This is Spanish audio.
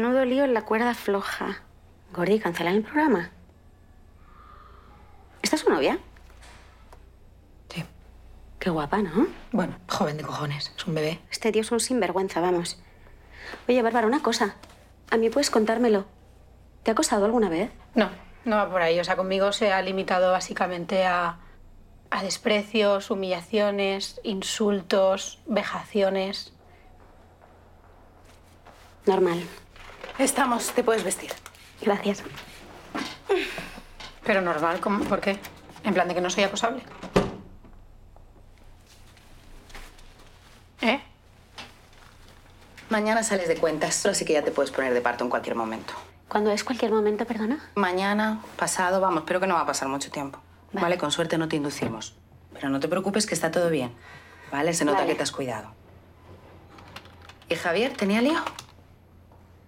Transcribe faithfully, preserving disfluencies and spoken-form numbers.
Menudo lío en la cuerda floja. Gordi, ¿cancelan el programa? ¿Esta es su novia? Sí. Qué guapa, ¿no? Bueno, joven de cojones. Es un bebé. Este tío es un sinvergüenza, vamos. Oye, Bárbara, una cosa. A mí puedes contármelo. ¿Te ha acosado alguna vez? No, no va por ahí. O sea, conmigo se ha limitado básicamente a, a desprecios, humillaciones, insultos, vejaciones. Normal. Estamos, te puedes vestir. Gracias. Pero normal, ¿cómo? ¿Por qué? En plan de que no soy acosable. ¿Eh? Mañana sales de cuentas, así que ya te puedes poner de parto en cualquier momento. ¿Cuándo es cualquier momento, perdona? Mañana, pasado, vamos, pero que no va a pasar mucho tiempo. Vale. Vale, con suerte no te inducimos. Pero no te preocupes que está todo bien. Vale, se nota Vale. que te has cuidado. ¿Y Javier, tenía lío?